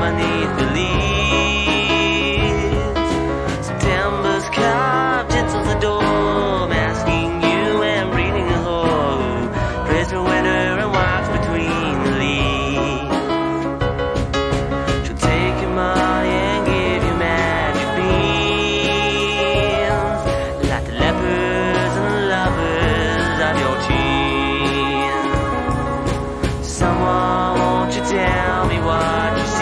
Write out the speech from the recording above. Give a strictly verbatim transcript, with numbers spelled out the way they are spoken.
beneath the leaves. September's carved into the door, I'm asking you and breathing a hole. Praise the winter and walks between the leaves. She'll take your money and give you magic beans, like the lepers and lovers of your teens. Someone, won't you tell me what you